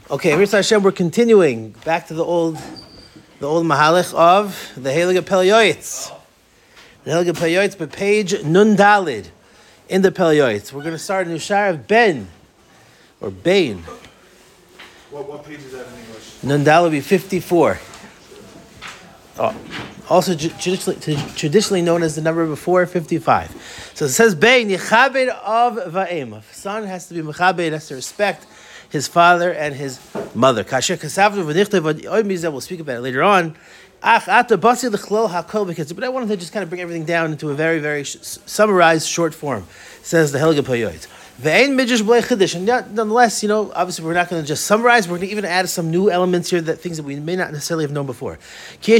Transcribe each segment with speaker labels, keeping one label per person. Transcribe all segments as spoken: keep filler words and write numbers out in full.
Speaker 1: Okay, Mirza Hashem, we're continuing back to the old, the old Mahalach of the Heilige Peleyoitz. The Heilige Peleyoitz, but page Nun Dalid in the Peleyoitz. We're going to start a new share of Ben, or Bain.
Speaker 2: What, what page is that in English?
Speaker 1: Nun Dalid will be fifty-four. Oh, also traditionally, traditionally known as the number before fifty-five. So it says Bain, Yechabed of Va'im. A son has to be Mechabed, has to respect his father and his mother. Kasher Kasavnu v'nichtav, we'll speak about it later on. But I wanted to just kind of bring everything down into a very, very sh- summarized short form. It says the Heilige Peleyoitz. And nonetheless, you know, obviously we're not going to just summarize, we're going to even add some new elements here, that things that we may not necessarily have known before. There are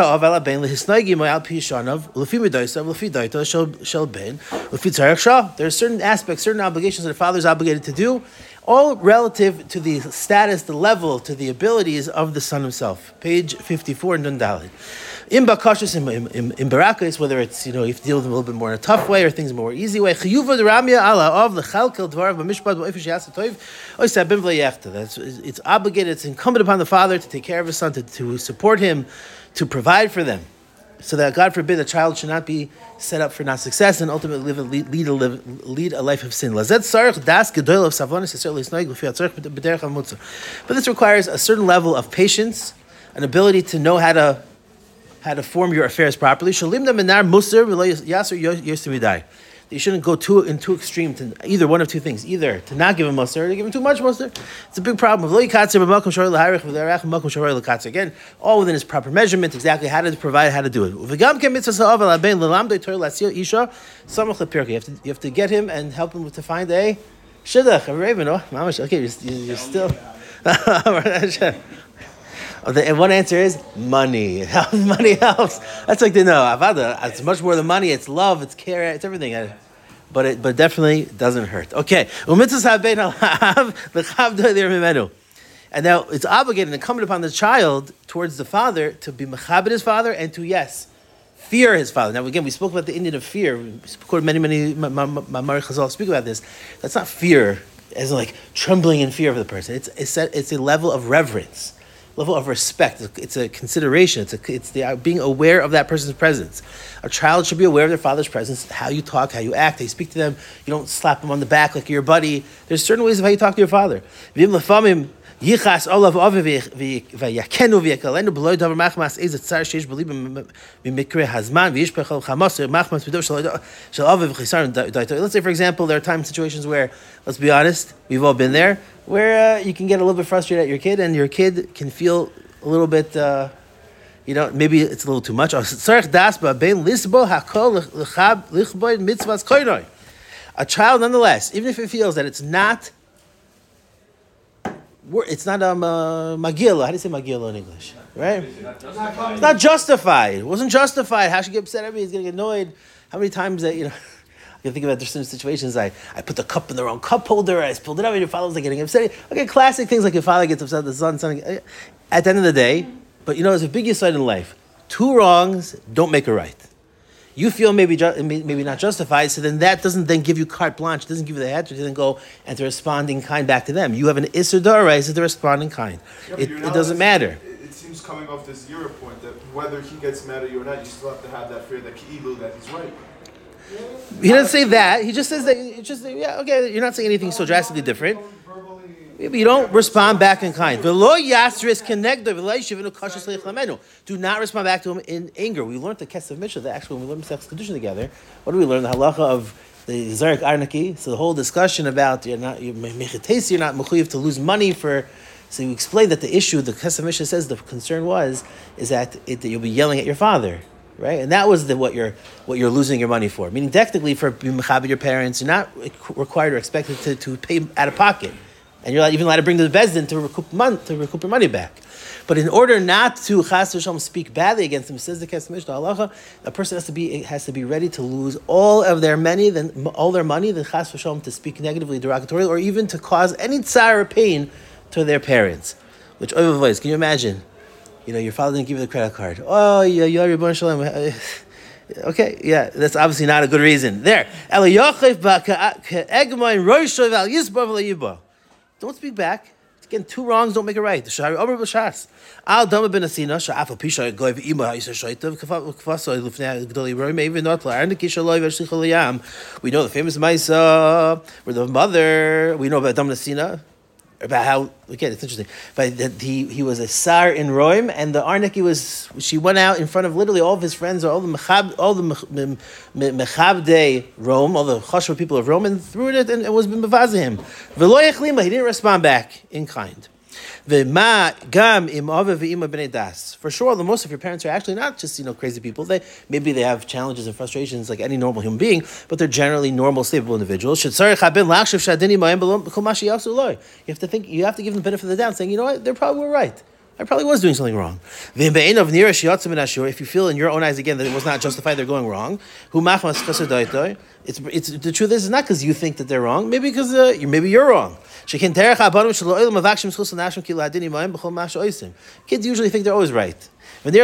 Speaker 1: certain aspects, certain obligations that a father is obligated to do, all relative to the status, the level, to the abilities of the son himself. Page fifty-four, Nun Dalid. In bakashos, in, in, in barakas, whether it's, you know, you have to deal with them a little bit more in a tough way or things in a more easy way. That's, it's obligated, it's incumbent upon the father to take care of his son, to, to support him, to provide for them, so that, God forbid, the child should not be set up for not success and ultimately live a, lead, lead, a, live, lead a life of sin. But this requires a certain level of patience, an ability to know how to how to form your affairs properly. You shouldn't go too in too extreme to either one of two things: either to not give him musr or to give him too much musr. It's a big problem. Again, all within his proper measurement, exactly how to provide, how to do it. You have to, you have to get him and help him to find a shidduch, a raven. Oh, okay, you're, you're still. And one answer is money. Money helps. That's like they know. It's much more than money. It's love. It's care. It's everything. But it, but definitely doesn't hurt. Okay. And now it's obligated and incumbent upon the child towards the father to be mechabed his father and to, yes, fear his father. Now again, we spoke about the Indian of fear. We spoke many, many Mamar Chazal speak about this. That's not fear as in like trembling in fear of the person. It's it's a, it's a level of reverence, level of respect. It's a consideration. It's a, it's the being aware of that person's presence. A child should be aware of their father's presence, how you talk, how you act, how you speak to them. You don't slap them on the back like you're your buddy. There's certain ways of how you talk to your father. Yichas olav aviv v'yakenu v'yakalenu b'loy davar machmas ez tzar sheish b'libim b'mikre hazman v'yishpechol chamos machmas v'dov shel aviv v'chisar daito. Let's say, for example, there are time situations where, let's be honest, we've all been there, where uh, you can get a little bit frustrated at your kid, and your kid can feel a little bit, uh, you know, maybe it's a little too much. A child, nonetheless, even if it feels that it's not. It's not um, uh, Magillah. How do you say Magillah in English? Right? It's not justified. It wasn't justified. How should he get upset at me? He's going to get annoyed. How many times that, you know, I can think about different situations. I, I put the cup in the wrong cup holder. I spilled it out and your father's like getting upset. Okay, classic things like your father gets upset at the son. son at the end of the day, but you know, there's a big insight in life. Two wrongs don't make a right. You feel maybe ju- maybe not justified, so then that doesn't then give you carte blanche, doesn't give you the head to then go and to responding kind back to them. You have an Isser D'Oraisa to the responding kind.
Speaker 2: Yeah,
Speaker 1: it, it doesn't matter.
Speaker 2: It, it seems coming off this Euro point that whether he gets mad at you or not, you still have to have that fear that Ki'ilu, that he's right.
Speaker 1: He doesn't say that. He just says that. It's just yeah, okay. You're not saying anything so drastically different. Maybe you don't respond back in kind. Do not respond back to him in anger. We learned the Kesef Mishnah, that actually when we learned Masechtas Kedushin together, what do we learn? The halacha of the Zarek Arnaki. So the whole discussion about you're not you're mechites, you're not mechuyev to lose money for. So you explain that the issue, the Kesef Mishnah says the concern was is that, it, that you'll be yelling at your father. Right, and that was the, what you're what you're losing your money for. Meaning, technically, for being mechaber your parents, you're not required or expected to, to pay out of pocket, and you're not even allowed to bring to the bezdin to recoup money to recoup your money back. But in order not to chas v'shalom speak badly against them, says the Kesef Mishnah halacha, a person has to be has to be ready to lose all of their money, then all their money, then chas v'shalom to speak negatively, derogatorily, or even to cause any tsar or pain to their parents. Which over voice, can you imagine? You know, your father didn't give you the credit card. Oh, yeah, you are your bon shalom. Okay, yeah, that's obviously not a good reason. There. Don't speak back. Again, two wrongs don't make it right. Shari Omer b'Shas. Al Dama ben Asina sha'afal pisha goyv ima ha'isa shoytav kfaso lufnei gdoli roim even not la arnik ishaloi v'shlich aliyam. We know the famous Maisa where the mother. We know about Dama ben Asina. About how again it's interesting, but that he he was a sar in Roim, and the Arniki was she went out in front of literally all of his friends, all the mechab, all the mechabdei Rome, all the chashva people of Rome, and threw it and it was b'mavaza him. V'lo yechlima, he didn't respond back in kind. V'ma gam im ave v'ima b'nei das. For sure, the most of your parents are actually not just you know crazy people. They maybe they have challenges and frustrations like any normal human being, but they're generally normal, stable individuals. You have to think. You have to give them the benefit of the doubt, saying, you know what, they probably were right. I probably was doing something wrong. If you feel in your own eyes again that it was not justified, they're going wrong. It's it's the truth is it's not because you think that they're wrong. Maybe because uh, you maybe you're wrong. Kids usually think they're always right. Right?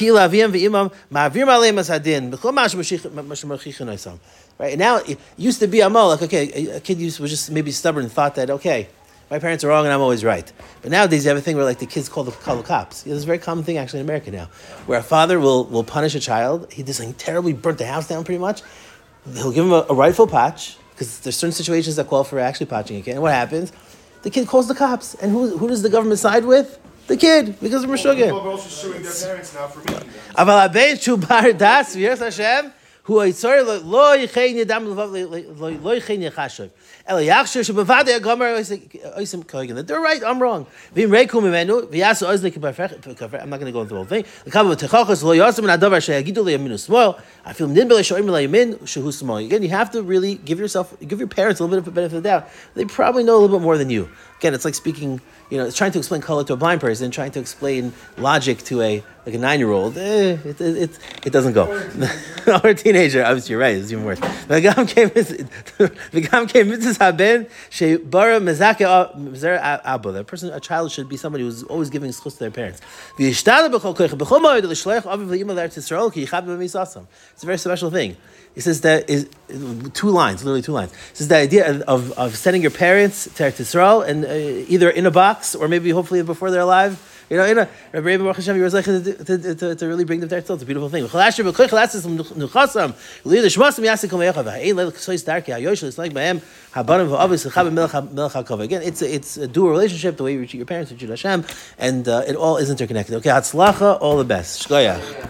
Speaker 1: And now it used to be amal like okay, a kid used was just maybe stubborn and thought that okay, my parents are wrong and I'm always right. But nowadays you have a thing where like the kids call the, call the cops. You know, there's a very common thing actually in America now, where a father will, will punish a child. He did something terribly, burnt the house down pretty much. He'll give him a, a rightful patch, because there's certain situations that call for actually patching a kid. And what happens? The kid calls the cops. And who who does the government side with? The kid, because of Meshuggah.
Speaker 2: People are also suing their parents now for making them.
Speaker 1: Aval abein shu bar das v'yeres Hashem hu yitzor lo yichein yadam lo yichein yachashav el yachshav shebavadei agomer oisim kohen that they're right, I'm wrong. V'im reikum imenu v'yasu ozlik b'afrech. I'm not going to go into the whole thing. L'kavav techachos lo yosem and adavar sheyagidu le'yaminu smol. I feel nidbel shoyim le'yamin shehu smol. Again, you have to really give yourself, give your parents a little bit of a benefit of the doubt. They probably know a little bit more than you. Again, it's like speaking. You know, it's trying to explain color to a blind person, trying to explain logic to a like a nine-year-old. Eh, it, it, it, it doesn't go. Or a teenager. Obviously, you're right. It's even worse. V'gam came. V'gam came. Mitzvah haben shebara mezake mezera abba. That person, a child, should be somebody who's always giving schus to their parents. V'yishtada b'chol koich b'chol moed l'shleich aviv l'imah l'eretz Yisrael ki yichab b'misasam. It's a very special thing. He says that is two lines, literally two lines. He says the idea of, of sending your parents to Eretz Yisrael and uh, either in a box or maybe hopefully before they're alive. You know, in a Rabbi Rebbe Baruch Hashem, he was like to, to, to, to really bring them to Eretz Yisrael. It's a beautiful thing. Again, it's a, it's a dual relationship. The way you treat your parents, you treat Hashem, and uh, it all is interconnected. Okay, Hatzlacha, all the best. Shkoyach.